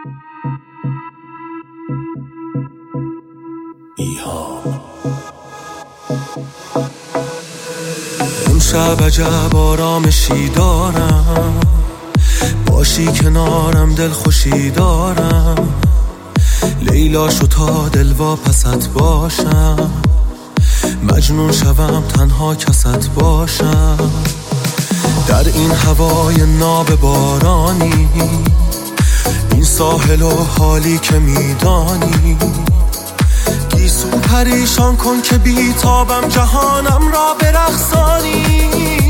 امشب عجب آرامشی دارم، باشی کنارم دل خوشی دارم. لیلا شو تا دلوا پست باشم، مجنون شوم تنها کست باشم. در این هوای ناب بارانی، این ساحل و حالی که میدانی، گیسو پریشان کن که بیتابم جهانم را برقصانی.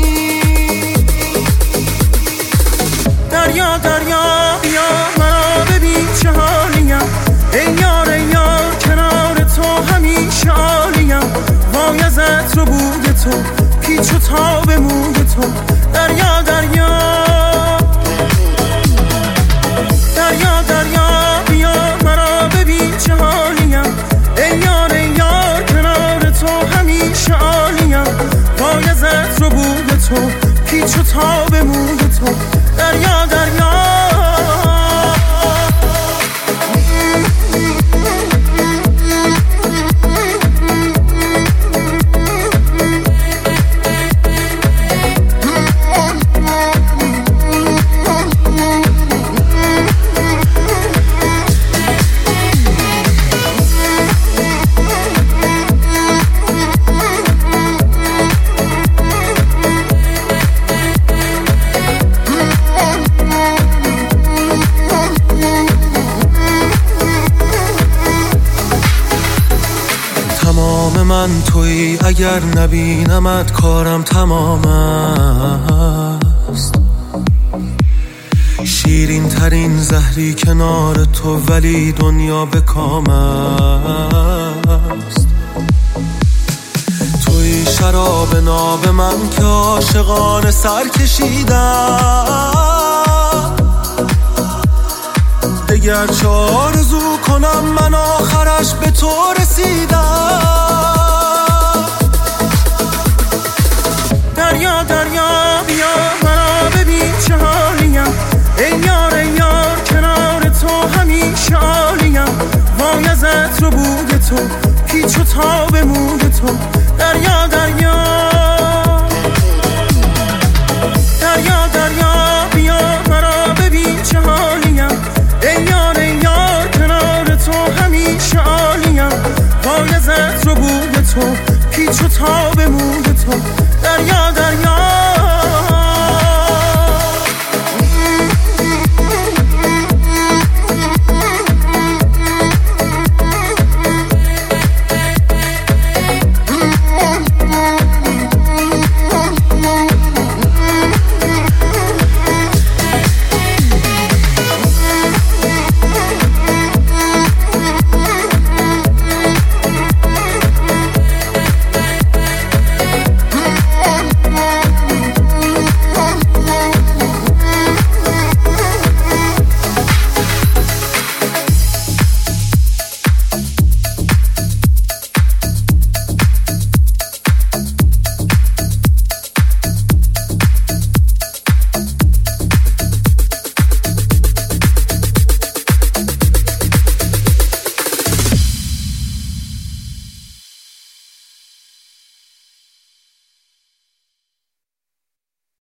دریا دریا بیا مرا ببین چه حالیم، ای یار ای یار کنار تو همیشه عالیم. وای از عطر و بوی تو، پیچ و تاب موی تو. دریا دریا دریا دریا بیا مرا ببین چه حالیم، ای یار ای یار کنار تو همیشه عالیم. وای از عطر و بوی تو، پیچ و تاب موی تو. دریا دریا تمام من تویی، اگر نبینمت کارم تمام است. شیرین ترین زهری کنار تو، ولی دنیا به کام است. تویی شراب ناب من که عاشقانه سر کشیدم. دگر چه آرزو کنم من آخرش به تو رسیدم. دریا دریا بیا مرا ببین چه حالیم، ای یار ای یار کنار تو همیشه عالیم. وای از عطر و بوی تو، پیچ و تاب موی تو. دریا دریا دریا دریا بیا مرا ببین چه حالیم، ای یار ای یار کنار تو همیشه عالیم. وای از عطر و بوی تو، پیچ و تاب موی تو.